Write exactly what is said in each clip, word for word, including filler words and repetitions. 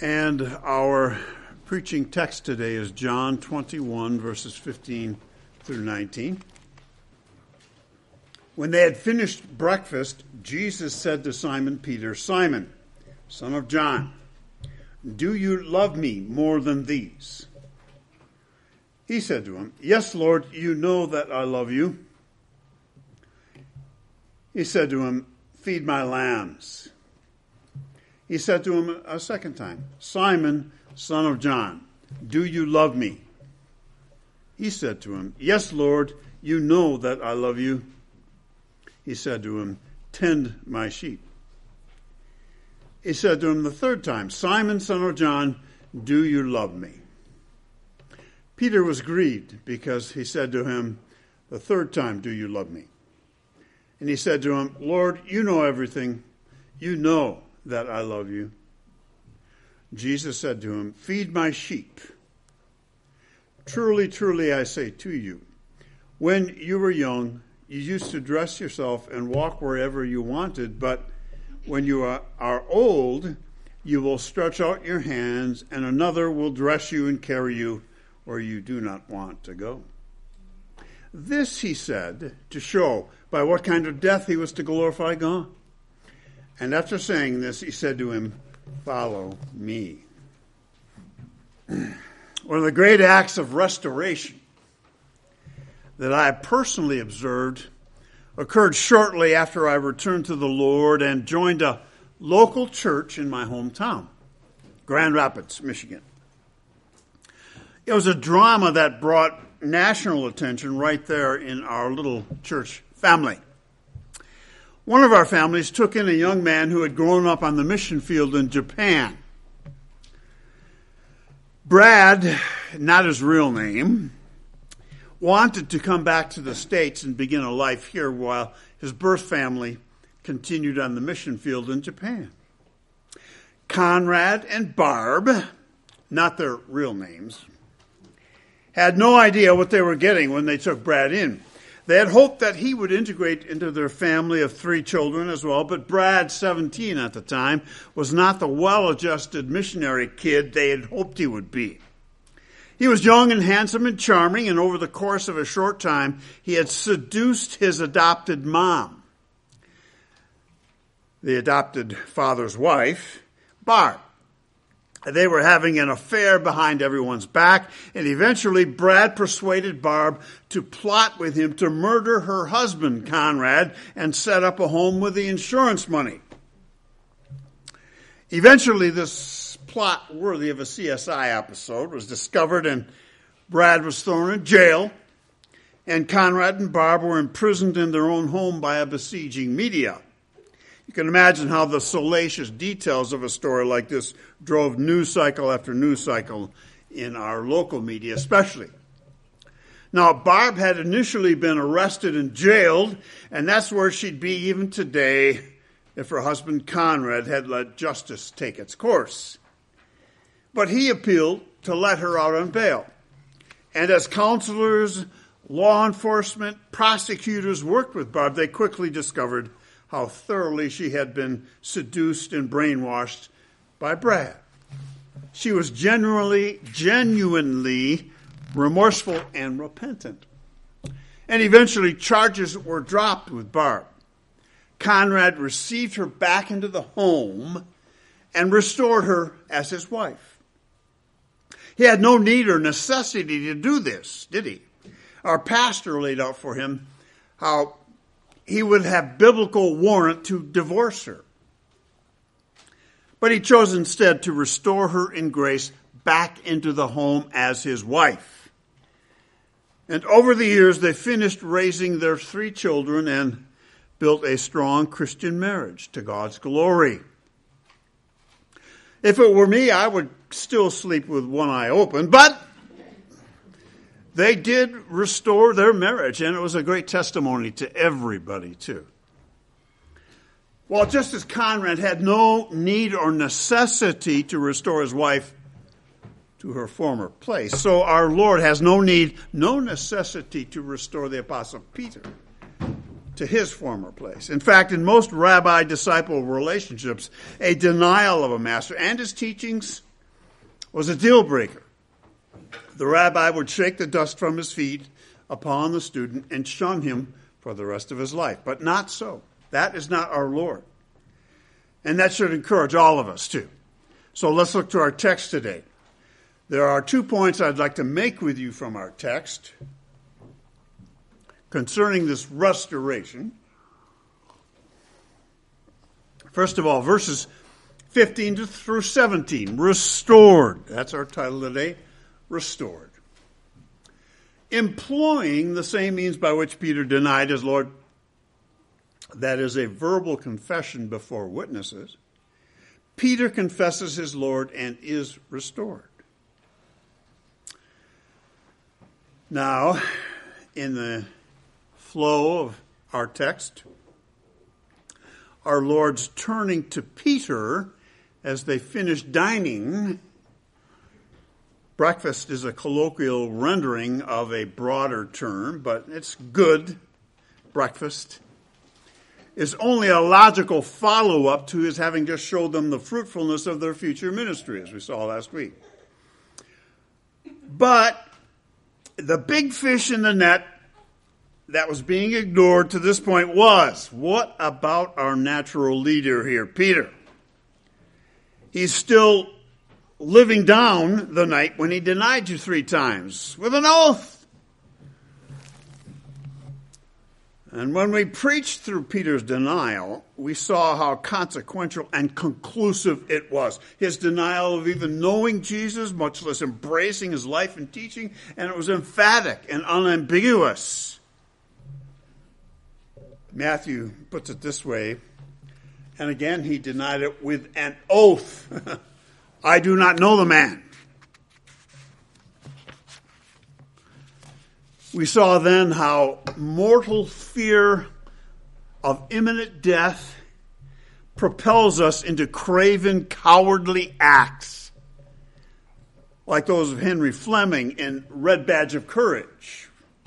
And our preaching text today is John twenty-one, verses fifteen through nineteen. When they had finished breakfast, Jesus said to Simon Peter, "Simon, son of John, do you love me more than these?" He said to him, "Yes, Lord, you know that I love you." He said to him, "Feed my lambs." He said to him a second time, "Simon, son of John, do you love me?" He said to him, "Yes, Lord, you know that I love you." He said to him, "Tend my sheep." He said to him the third time, "Simon, son of John, do you love me?" Peter was grieved because he said to him the third time, "Do you love me?" And he said to him, "Lord, you know everything. You know that I love you." Jesus said to him, "Feed my sheep. Truly, truly, I say to you, when you were young, you used to dress yourself and walk wherever you wanted, but when you are, are old, you will stretch out your hands, and another will dress you and carry you where you do not want to go." This he said to show by what kind of death he was to glorify God. And after saying this, he said to him, "Follow me." One of the great acts of restoration that I personally observed occurred shortly after I returned to the Lord and joined a local church in my hometown, Grand Rapids, Michigan. It was a drama that brought national attention right there in our little church family. One of our families took in a young man who had grown up on the mission field in Japan. Brad, not his real name, wanted to come back to the States and begin a life here while his birth family continued on the mission field in Japan. Conrad and Barb, not their real names, had no idea what they were getting when they took Brad in. They had hoped that he would integrate into their family of three children as well, but Brad, seventeen at the time, was not the well-adjusted missionary kid they had hoped he would be. He was young and handsome and charming, and over the course of a short time, he had seduced his adopted mom, the adopted father's wife, Barb. They were having an affair behind everyone's back, and eventually Brad persuaded Barb to plot with him to murder her husband, Conrad, and set up a home with the insurance money. Eventually, this plot worthy of a C S I episode was discovered, and Brad was thrown in jail, and Conrad and Barb were imprisoned in their own home by a besieging media. You can imagine how the salacious details of a story like this drove news cycle after news cycle in our local media especially. Now, Barb had initially been arrested and jailed, and that's where she'd be even today if her husband Conrad had let justice take its course. But he appealed to let her out on bail. And as counselors, law enforcement, prosecutors worked with Barb, they quickly discovered how thoroughly she had been seduced and brainwashed by Brad. She was genuinely, genuinely remorseful and repentant. And eventually charges were dropped with Barb. Conrad received her back into the home and restored her as his wife. He had no need or necessity to do this, did he? Our pastor laid out for him how he would have biblical warrant to divorce her. But he chose instead to restore her in grace back into the home as his wife. And over the years, they finished raising their three children and built a strong Christian marriage to God's glory. If it were me, I would still sleep with one eye open, but they did restore their marriage, and it was a great testimony to everybody, too. Well, just as Conrad had no need or necessity to restore his wife to her former place, so our Lord has no need, no necessity to restore the Apostle Peter to his former place. In fact, in most rabbi-disciple relationships, a denial of a master and his teachings was a deal breaker. The rabbi would shake the dust from his feet upon the student and shun him for the rest of his life. But not so. That is not our Lord. And that should encourage all of us too. So let's look to our text today. There are two points I'd like to make with you from our text concerning this restoration. First of all, verses fifteen through seventeen, restored. That's our title today, restored. Employing the same means by which Peter denied his Lord, that is a verbal confession before witnesses, Peter confesses his Lord and is restored. Now, in the flow of our text, our Lord's turning to Peter as they finish dining. Breakfast is a colloquial rendering of a broader term, but it's good. Breakfast is only a logical follow-up to his having just showed them the fruitfulness of their future ministry, as we saw last week. But the big fish in the net that was being ignored to this point was, what about our natural leader here, Peter? He's still living down the night when he denied you three times with an oath. And when we preached through Peter's denial, we saw how consequential and conclusive it was. His denial of even knowing Jesus, much less embracing his life and teaching, and it was emphatic and unambiguous. Matthew puts it this way, and again he denied it with an oath. I do not know the man. We saw then how mortal fear of imminent death propels us into craven, cowardly acts, like those of Henry Fleming in Red Badge of Courage.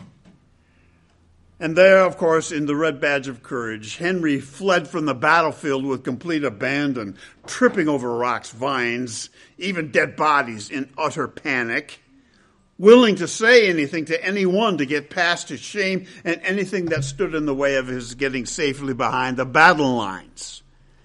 And there, of course, in the Red Badge of Courage, Henry fled from the battlefield with complete abandon, tripping over rocks, vines, even dead bodies in utter panic, willing to say anything to anyone to get past his shame and anything that stood in the way of his getting safely behind the battle lines.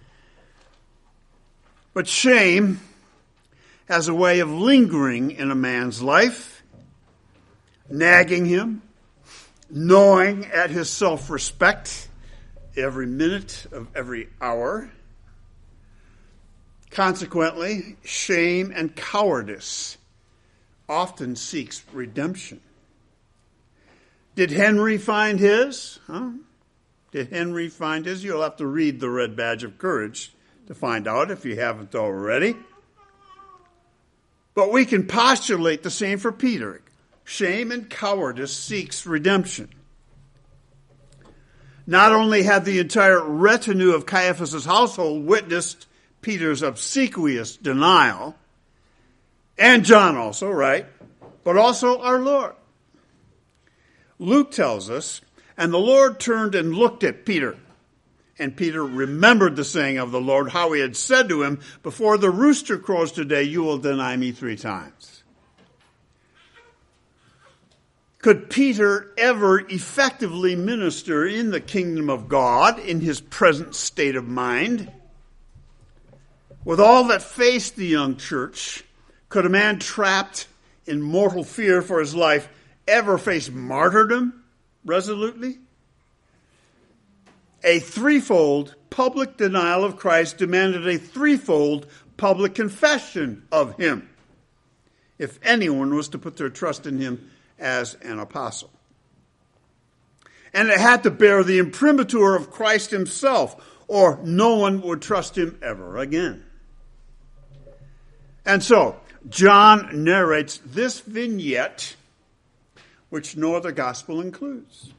But shame has a way of lingering in a man's life, nagging him, gnawing at his self-respect every minute of every hour. Consequently, shame and cowardice often seeks redemption. Did Henry find his? Huh? Did Henry find his? You'll have to read the Red Badge of Courage to find out if you haven't already. But we can postulate the same for Peter. Shame and cowardice seeks redemption. Not only had the entire retinue of Caiaphas' household witnessed Peter's obsequious denial, and John also, right? But also our Lord. Luke tells us, and the Lord turned and looked at Peter. And Peter remembered the saying of the Lord, how he had said to him, before the rooster crows today, you will deny me three times. Could Peter ever effectively minister in the kingdom of God in his present state of mind? With all that faced the young church, could a man trapped in mortal fear for his life ever face martyrdom resolutely? A threefold public denial of Christ demanded a threefold public confession of him, if anyone was to put their trust in him as an apostle. And it had to bear the imprimatur of Christ himself, or no one would trust him ever again. And so, John narrates this vignette, which no other gospel includes.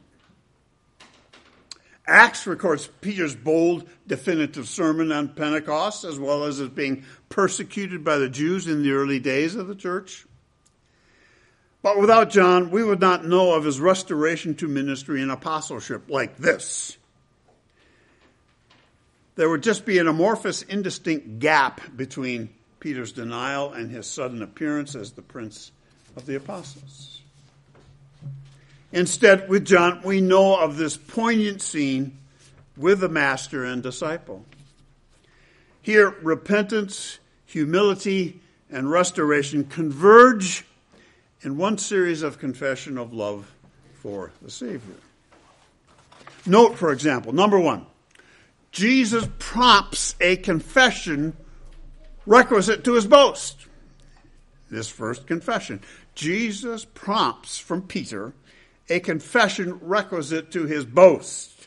Acts records Peter's bold, definitive sermon on Pentecost, as well as his being persecuted by the Jews in the early days of the church. But without John, we would not know of his restoration to ministry and apostleship like this. There would just be an amorphous, indistinct gap between Peter's denial and his sudden appearance as the Prince of the Apostles. Instead, with John, we know of this poignant scene with the master and disciple. Here, repentance, humility, and restoration converge in one series of confession of love for the Savior. Note, for example, number one, Jesus prompts a confession requisite to his boast. This first confession. Jesus prompts from Peter a confession requisite to his boast.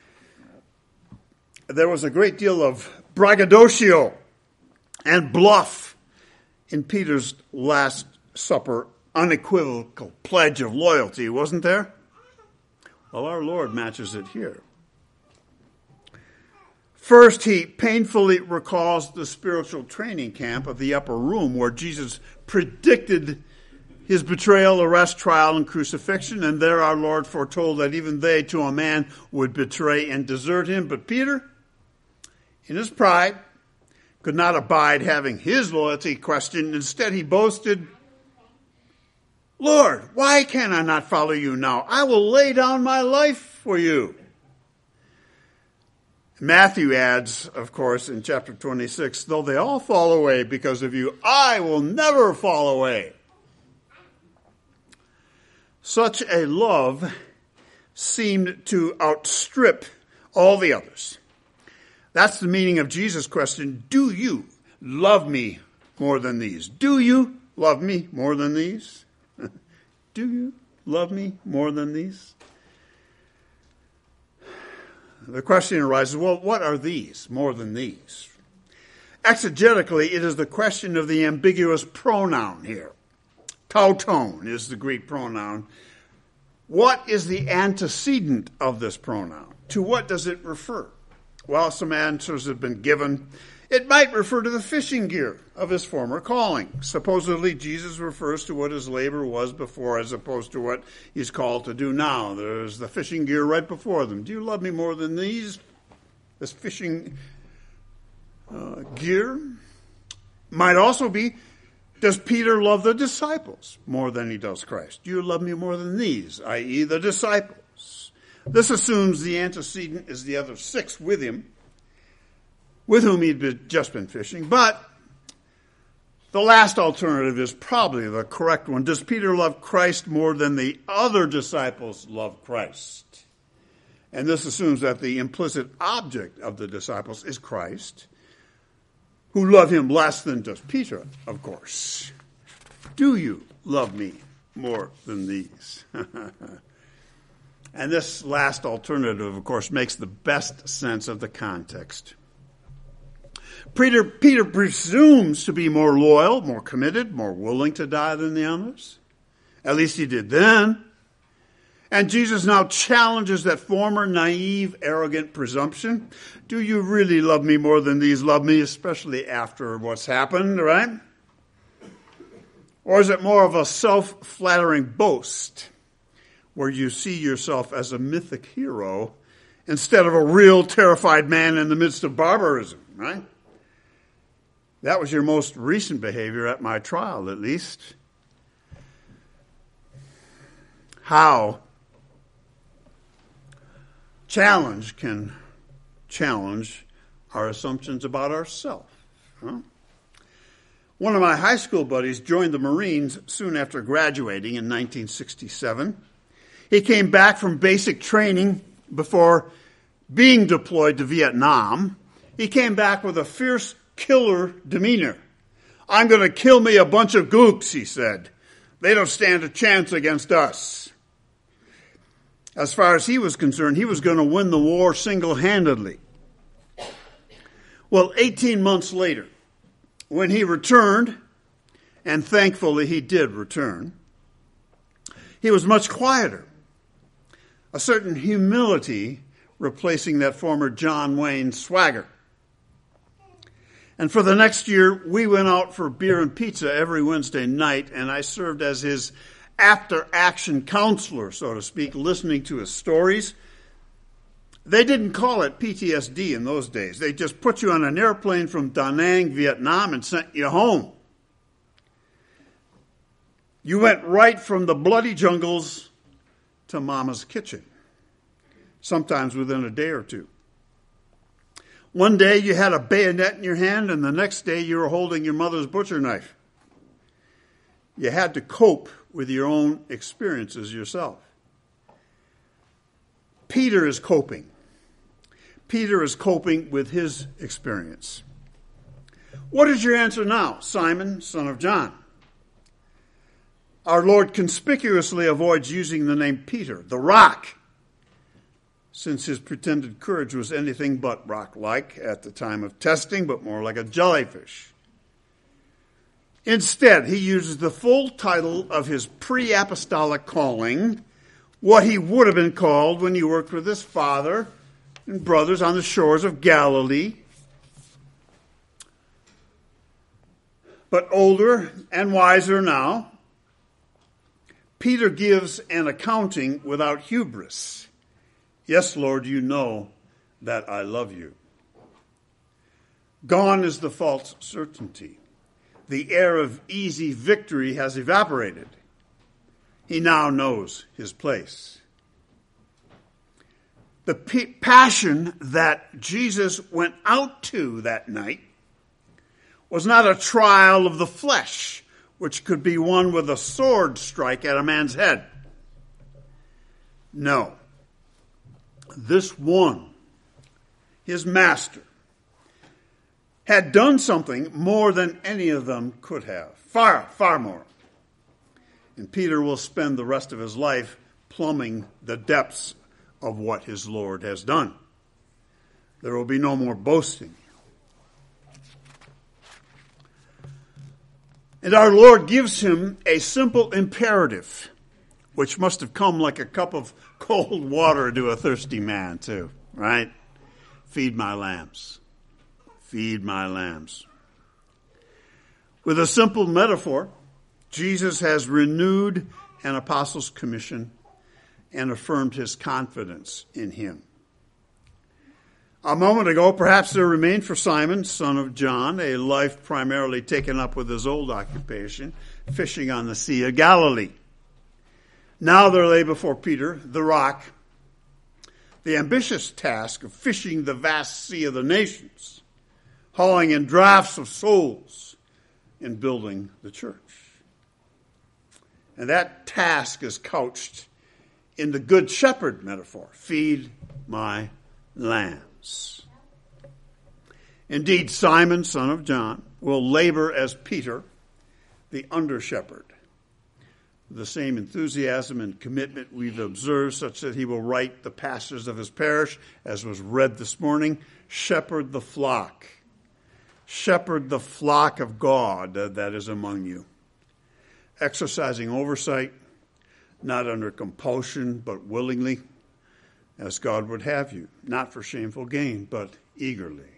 There was a great deal of braggadocio and bluff in Peter's Last Supper unequivocal pledge of loyalty, wasn't there? Well, our Lord matches it here. First, he painfully recalls the spiritual training camp of the upper room where Jesus predicted his betrayal, arrest, trial, and crucifixion, and there our Lord foretold that even they, to a man, would betray and desert him. But Peter, in his pride, could not abide having his loyalty questioned. Instead, he boasted, "Lord, why can I not follow you now? I will lay down my life for you." Matthew adds, of course, in chapter twenty-six, "Though they all fall away because of you, I will never fall away." Such a love seemed to outstrip all the others. That's the meaning of Jesus' question, do you love me more than these? Do you love me more than these? Do you love me more than these? The question arises, well, what are these more than these? Exegetically, it is the question of the ambiguous pronoun here. Tauton is the Greek pronoun. What is the antecedent of this pronoun? To what does it refer? Well, some answers have been given. It might refer to the fishing gear of his former calling. Supposedly, Jesus refers to what his labor was before as opposed to what he's called to do now. There's the fishing gear right before them. Do you love me more than these? This fishing uh, gear might also be, does Peter love the disciples more than he does Christ? Do you love me more than these, that is the disciples? This assumes the antecedent is the other six with him, with whom he'd just been fishing. But the last alternative is probably the correct one. Does Peter love Christ more than the other disciples love Christ? And this assumes that the implicit object of the disciples is Christ, who love him less than does Peter, of course. Do you love me more than these? And this last alternative, of course, makes the best sense of the context. Peter, Peter presumes to be more loyal, more committed, more willing to die than the others. At least he did then. And Jesus now challenges that former naive, arrogant presumption. Do you really love me more than these love me, especially after what's happened, right? Or is it more of a self-flattering boast where you see yourself as a mythic hero instead of a real terrified man in the midst of barbarism, right? That was your most recent behavior at my trial, at least. How challenge can challenge our assumptions about ourselves. Huh? One of my high school buddies joined the Marines soon after graduating in nineteen sixty-seven. He came back from basic training before being deployed to Vietnam. He came back with a fierce killer demeanor. I'm going to kill me a bunch of gooks, he said. They don't stand a chance against us. As far as he was concerned, he was going to win the war single-handedly. Well, eighteen months later, when he returned, and thankfully he did return, he was much quieter. A certain humility replacing that former John Wayne swagger. And for the next year, we went out for beer and pizza every Wednesday night, and I served as his after-action counselor, so to speak, listening to his stories. They didn't call it P T S D in those days. They just put you on an airplane from Da Nang, Vietnam, and sent you home. You went right from the bloody jungles to Mama's kitchen, sometimes within a day or two. One day you had a bayonet in your hand, and the next day you were holding your mother's butcher knife. You had to cope with your own experiences yourself. Peter is coping. Peter is coping with his experience. What is your answer now, Simon, son of John? Our Lord conspicuously avoids using the name Peter, the rock, since his pretended courage was anything but rock-like at the time of testing, but more like a jellyfish. Instead, he uses the full title of his pre-apostolic calling, what he would have been called when he worked with his father and brothers on the shores of Galilee. But older and wiser now, Peter gives an accounting without hubris. Yes, Lord, you know that I love you. Gone is the false certainty. The air of easy victory has evaporated. He now knows his place. The p- passion that Jesus went out to that night was not a trial of the flesh, which could be won with a sword strike at a man's head. No. This one, his master, had done something more than any of them could have. Far, far more. And Peter will spend the rest of his life plumbing the depths of what his Lord has done. There will be no more boasting. And our Lord gives him a simple imperative, which must have come like a cup of cold water to a thirsty man too, right? Feed my lambs. Feed my lambs. With a simple metaphor, Jesus has renewed an apostle's commission and affirmed his confidence in him. A moment ago, perhaps there remained for Simon, son of John, a life primarily taken up with his old occupation, fishing on the Sea of Galilee. Now there lay before Peter, the rock, the ambitious task of fishing the vast sea of the nations, hauling in drafts of souls, and building the church. And that task is couched in the good shepherd metaphor. Feed my lambs. Indeed, Simon, son of John, will labor as Peter, the under-shepherd. The same enthusiasm and commitment we've observed, such that he will write the pastors of his parish, as was read this morning, shepherd the flock. Shepherd the flock of God that is among you. Exercising oversight, not under compulsion, but willingly, as God would have you, not for shameful gain, but eagerly.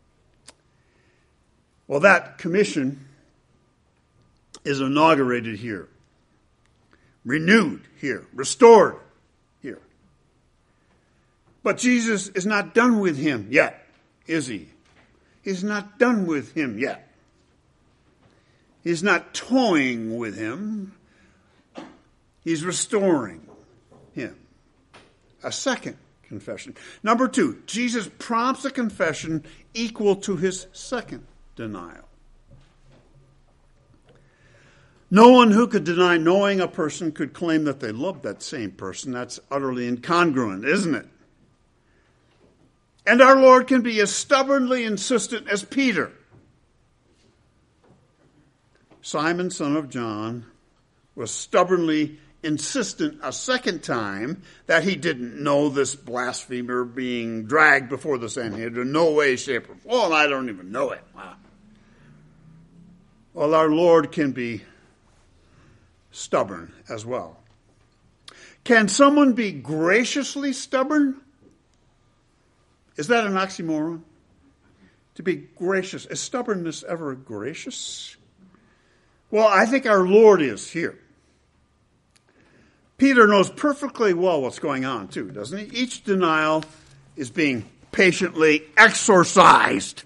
Well, that commission is inaugurated here, renewed here, restored here. But Jesus is not done with him yet, is he? He's not done with him yet. He's not toying with him. He's restoring him. A second confession. Number two, Jesus prompts a confession equal to his second denial. No one who could deny knowing a person could claim that they loved that same person. That's utterly incongruent, isn't it? And our Lord can be as stubbornly insistent as Peter. Simon, son of John, was stubbornly insistent a second time that he didn't know this blasphemer being dragged before the Sanhedrin. No way, shape, or form. I don't even know it. Wow. Well, our Lord can be stubborn as well. Can someone be graciously stubborn? Is that an oxymoron? To be gracious. Is stubbornness ever gracious? Well, I think our Lord is here. Peter knows perfectly well what's going on too, doesn't he? Each denial is being patiently exorcised.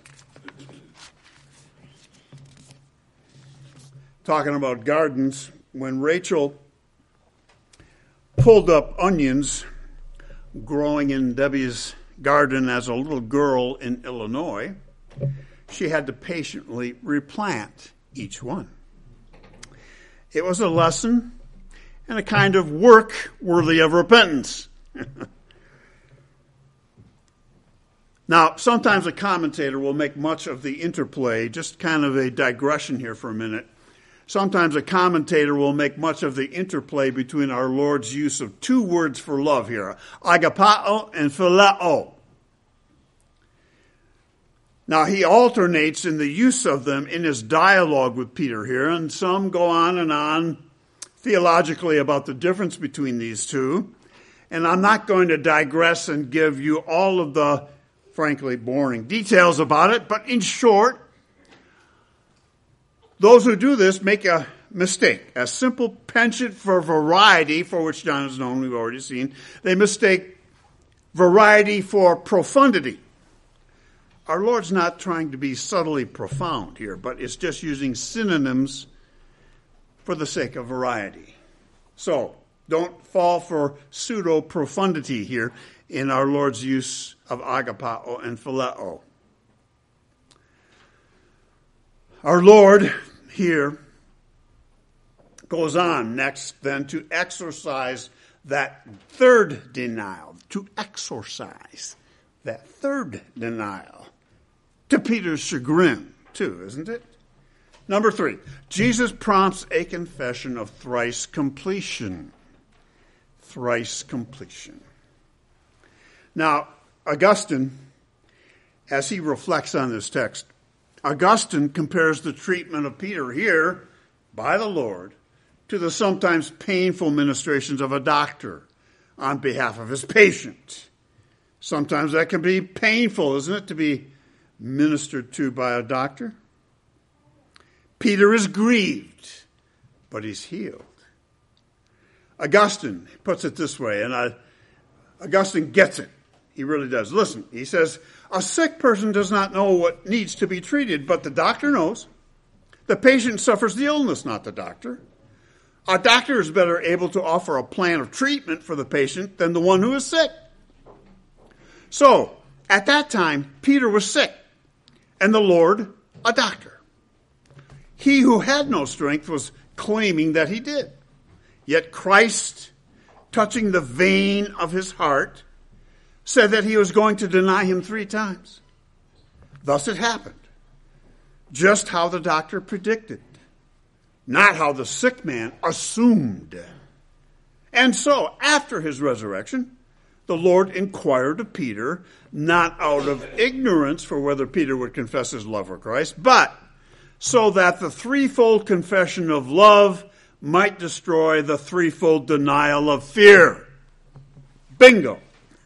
Talking about gardens, when Rachel pulled up onions growing in Debbie's garden as a little girl in Illinois, she had to patiently replant each one. It was a lesson and a kind of work worthy of repentance. Now, sometimes a commentator will make much of the interplay, just kind of a digression here for a minute. Sometimes a commentator will make much of the interplay between our Lord's use of two words for love here, agapao and phileo. Now, he alternates in the use of them in his dialogue with Peter here, and some go on and on theologically about the difference between these two. And I'm not going to digress and give you all of the, frankly, boring details about it, but in short, those who do this make a mistake. A simple penchant for variety, for which John is known, we've already seen. They mistake variety for profundity. Our Lord's not trying to be subtly profound here, but it's just using synonyms for the sake of variety. So, don't fall for pseudo-profundity here in our Lord's use of agapao and phileo. Our Lord here goes on next then to exorcise that third denial, to exorcise that third denial, to Peter's chagrin too, isn't it? Number three, Jesus prompts a confession of thrice completion. Thrice completion. Now, Augustine, as he reflects on this text, Augustine compares the treatment of Peter here by the Lord to the sometimes painful ministrations of a doctor on behalf of his patient. Sometimes that can be painful, isn't it, to be ministered to by a doctor? Peter is grieved, but he's healed. Augustine puts it this way, and I, Augustine gets it. He really does. Listen, he says, a sick person does not know what needs to be treated, but the doctor knows. The patient suffers the illness, not the doctor. A doctor is better able to offer a plan of treatment for the patient than the one who is sick. So, at that time, Peter was sick, and the Lord, a doctor. He who had no strength was claiming that he did. Yet Christ, touching the vein of his heart, said that he was going to deny him three times. Thus it happened, just how the doctor predicted, not how the sick man assumed. And so, after his resurrection, the Lord inquired of Peter, not out of ignorance for whether Peter would confess his love for Christ, but so that the threefold confession of love might destroy the threefold denial of fear. Bingo.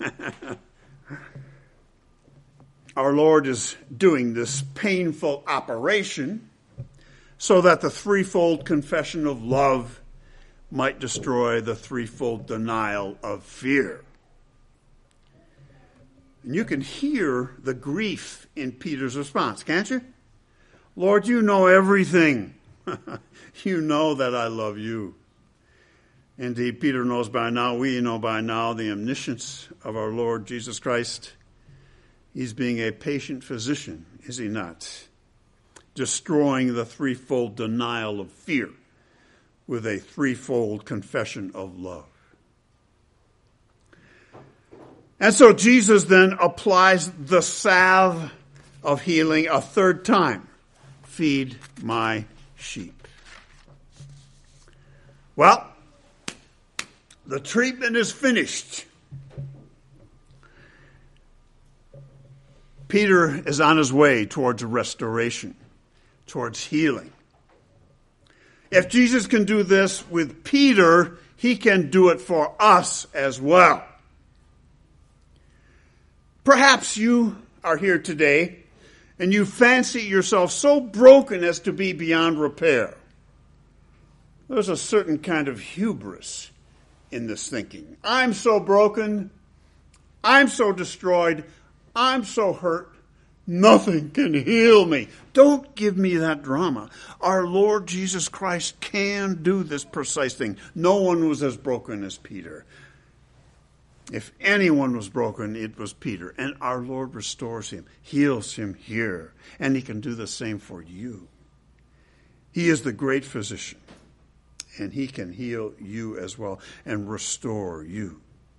Our Lord is doing this painful operation so that the threefold confession of love might destroy the threefold denial of fear. And you can hear the grief in Peter's response, can't you? Lord, you know everything. You know that I love you. Indeed, Peter knows by now, we know by now, the omniscience of our Lord Jesus Christ. He's being a patient physician, is he not? Destroying the threefold denial of fear with a threefold confession of love. And so Jesus then applies the salve of healing a third time. Feed my sheep. Well, the treatment is finished. Peter is on his way towards restoration, towards healing. If Jesus can do this with Peter, he can do it for us as well. Perhaps you are here today and you fancy yourself so broken as to be beyond repair. There's a certain kind of hubris in this thinking. I'm so broken, I'm so destroyed. I'm so hurt. Nothing can heal me. Don't give me that drama. Our Lord Jesus Christ can do this precise thing. No one was as broken as Peter. If anyone was broken, it was Peter. And our Lord restores him, heals him here. And he can do the same for you. He is the great physician. And he can heal you as well and restore you.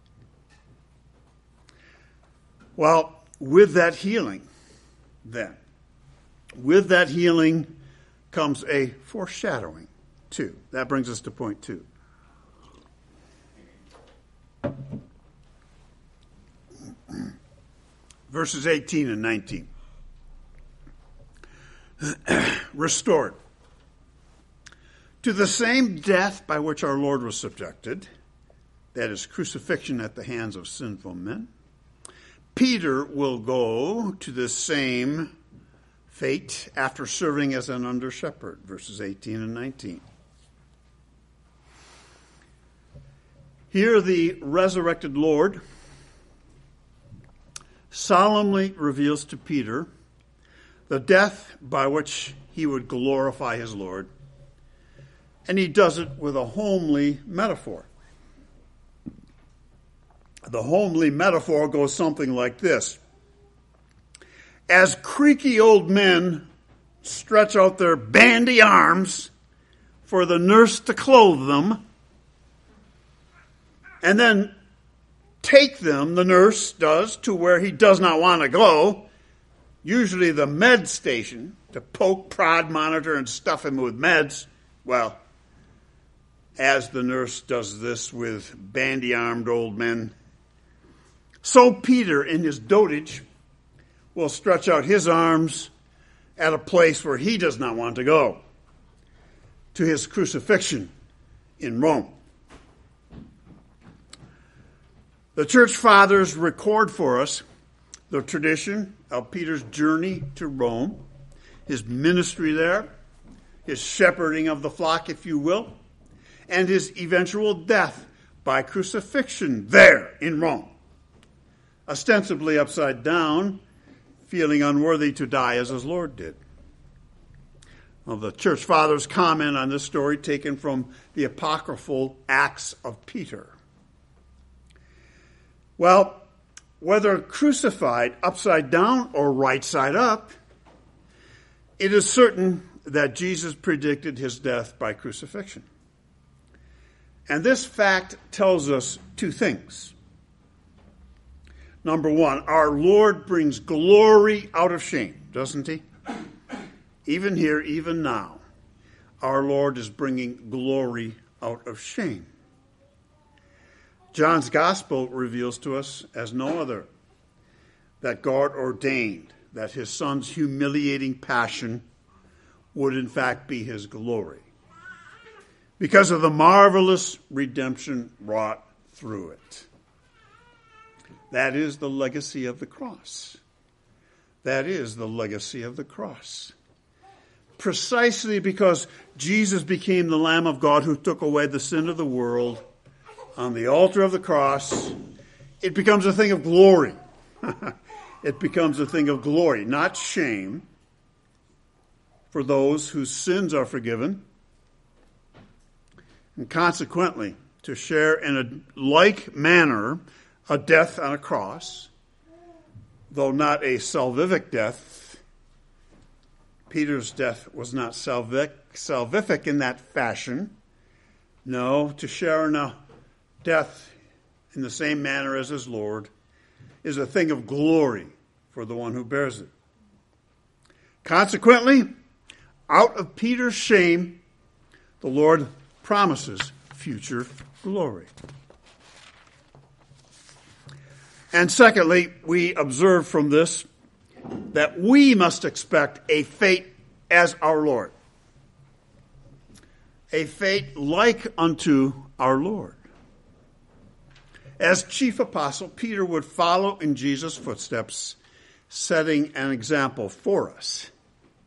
Well, with that healing, then, with that healing comes a foreshadowing, too. That brings us to point two. Verses eighteen and nineteen. Restored to the same death by which our Lord was subjected, that is, crucifixion at the hands of sinful men, Peter will go to the same fate after serving as an under-shepherd, verses eighteen and nineteen. Here the resurrected Lord solemnly reveals to Peter the death by which he would glorify his Lord, and he does it with a homely metaphor. The homely metaphor goes something like this. As creaky old men stretch out their bandy arms for the nurse to clothe them, and then take them, the nurse does, to where he does not want to go, usually the med station, to poke, prod, monitor, and stuff him with meds. Well, as the nurse does this with bandy-armed old men, so Peter, in his dotage, will stretch out his arms at a place where he does not want to go, to his crucifixion in Rome. The church fathers record for us the tradition of Peter's journey to Rome, his ministry there, his shepherding of the flock, if you will, and his eventual death by crucifixion there in Rome, ostensibly upside down, feeling unworthy to die as his Lord did. Well, the church fathers comment on this story taken from the apocryphal Acts of Peter. Well, whether crucified upside down or right side up, it is certain that Jesus predicted his death by crucifixion. And this fact tells us two things. Number one, our Lord brings glory out of shame, doesn't he? Even here, even now, our Lord is bringing glory out of shame. John's gospel reveals to us as no other that God ordained that his son's humiliating passion would in fact be his glory because of the marvelous redemption wrought through it. That is the legacy of the cross. That is the legacy of the cross. Precisely because Jesus became the Lamb of God who took away the sin of the world on the altar of the cross, it becomes a thing of glory. It becomes a thing of glory, not shame, for those whose sins are forgiven. And consequently, to share in a like manner a death on a cross, though not a salvific death. Peter's death was not salvific, salvific in that fashion. No, to share in a death in the same manner as his Lord is a thing of glory for the one who bears it. Consequently, out of Peter's shame, the Lord promises future glory. And secondly, we observe from this that we must expect a fate as our Lord. A fate like unto our Lord. As chief apostle, Peter would follow in Jesus' footsteps, setting an example for us.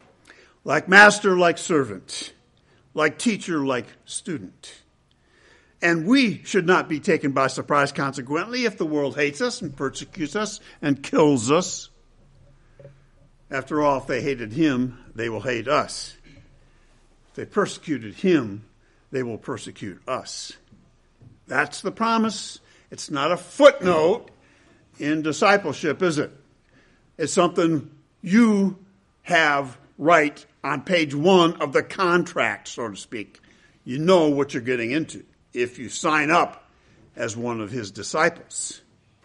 Like master, like servant. Like teacher, like student. And we should not be taken by surprise, consequently, if the world hates us and persecutes us and kills us. After all, if they hated him, they will hate us. If they persecuted him, they will persecute us. That's the promise. It's not a footnote in discipleship, is it? It's something you have right on page one of the contract, so to speak. You know what you're getting into if you sign up as one of his disciples.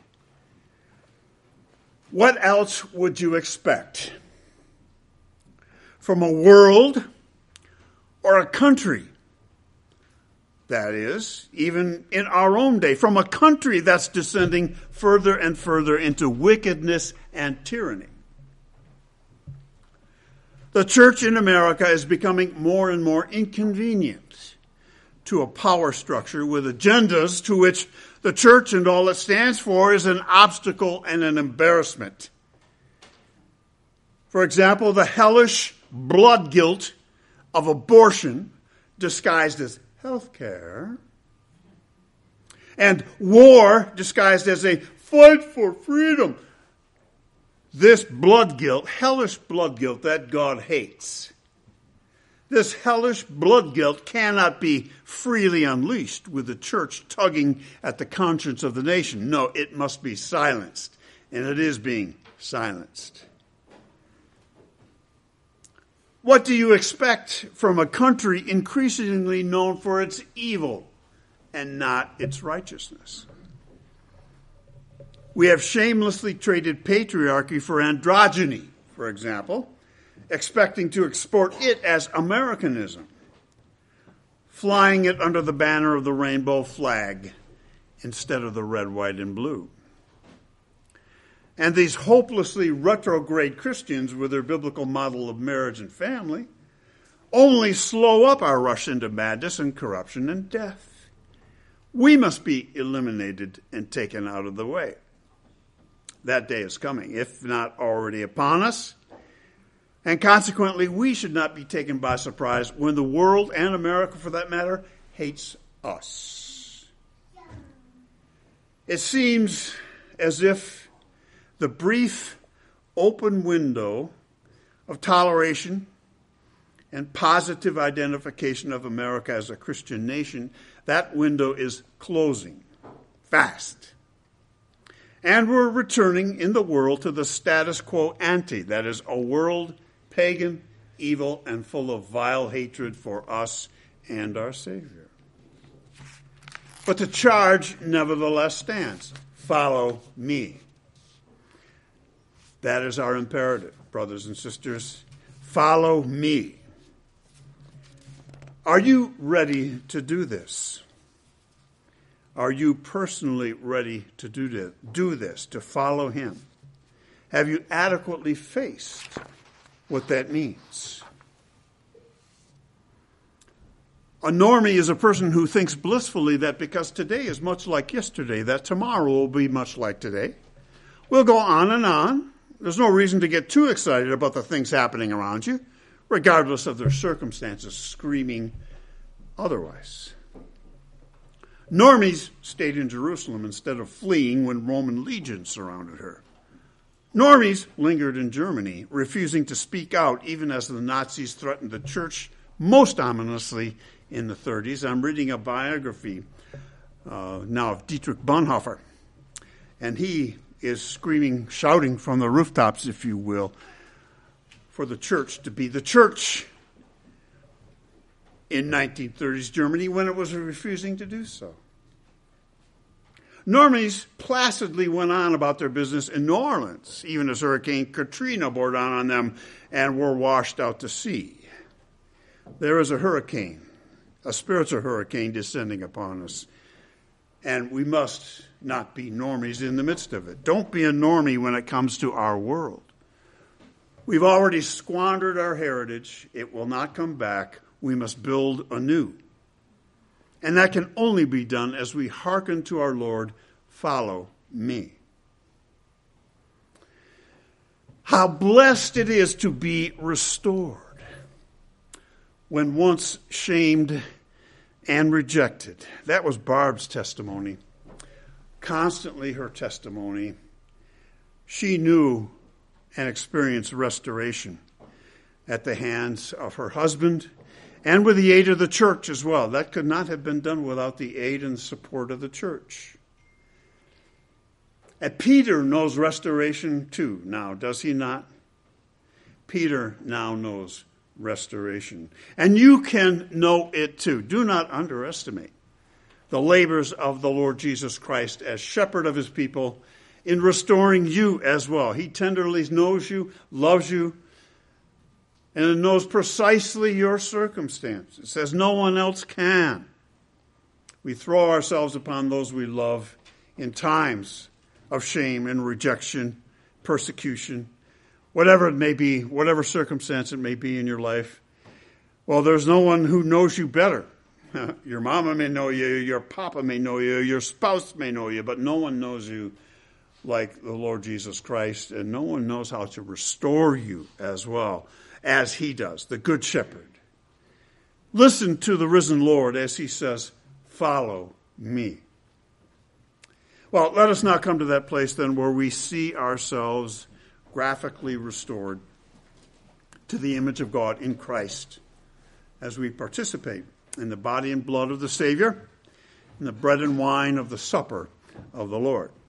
What else would you expect from a world or a country? That is, even in our own day, from a country that's descending further and further into wickedness and tyranny. The church in America is becoming more and more inconvenient to a power structure with agendas to which the church and all it stands for is an obstacle and an embarrassment. For example, the hellish blood guilt of abortion disguised as health care, and war disguised as a fight for freedom. This blood guilt, hellish blood guilt that God hates, this hellish blood guilt cannot be freely unleashed with the church tugging at the conscience of the nation. No, it must be silenced, and it is being silenced. What do you expect from a country increasingly known for its evil and not its righteousness? We have shamelessly traded patriarchy for androgyny, for example, expecting to export it as Americanism, flying it under the banner of the rainbow flag instead of the red, white, and blue. And these hopelessly retrograde Christians with their biblical model of marriage and family only slow up our rush into madness and corruption and death. We must be eliminated and taken out of the way. That day is coming, if not already upon us. And consequently, we should not be taken by surprise when the world, and America for that matter, hates us. It seems as if the brief open window of toleration and positive identification of America as a Christian nation, that window is closing fast. And we're returning in the world to the status quo ante, that is, a world pagan, evil, and full of vile hatred for us and our Savior. But the charge nevertheless stands. Follow me. That is our imperative, brothers and sisters. Follow me. Are you ready to do this? Are you personally ready to do this, do this, to follow him? Have you adequately faced what that means? A normie is a person who thinks blissfully that because today is much like yesterday, that tomorrow will be much like today. We'll go on and on. There's no reason to get too excited about the things happening around you, regardless of their circumstances screaming otherwise. Normies stayed in Jerusalem instead of fleeing when Roman legions surrounded her. Normies lingered in Germany, refusing to speak out even as the Nazis threatened the church most ominously in the thirties. I'm reading a biography uh, now of Dietrich Bonhoeffer, and he is screaming, shouting from the rooftops, if you will, for the church to be the church in nineteen thirties Germany when it was refusing to do so. Normies placidly went on about their business in New Orleans, even as Hurricane Katrina bore down on them and were washed out to sea. There is a hurricane, a spiritual hurricane descending upon us, and we must not be normies in the midst of it. Don't be a normie when it comes to our world. We've already squandered our heritage. It will not come back. We must build anew. And that can only be done as we hearken to our Lord, follow me. How blessed it is to be restored. When once shamed and rejected. That was Barb's testimony. Constantly her testimony. She knew and experienced restoration at the hands of her husband and with the aid of the church as well. That could not have been done without the aid and support of the church. And Peter knows restoration too now, does he not? Peter now knows restoration. And you can know it too. Do not underestimate the labors of the Lord Jesus Christ as shepherd of his people in restoring you as well. He tenderly knows you, loves you, and knows precisely your circumstance. It says no one else can. We throw ourselves upon those we love in times of shame and rejection, persecution, whatever it may be, whatever circumstance it may be in your life. Well, there's no one who knows you better. Your mama may know you, your papa may know you, your spouse may know you, but no one knows you like the Lord Jesus Christ, and no one knows how to restore you as well as he does, the Good Shepherd. Listen to the risen Lord as he says, follow me. Well, let us now come to that place then where we see ourselves graphically restored to the image of God in Christ as we participate in the body and blood of the Savior and the bread and wine of the supper of the Lord.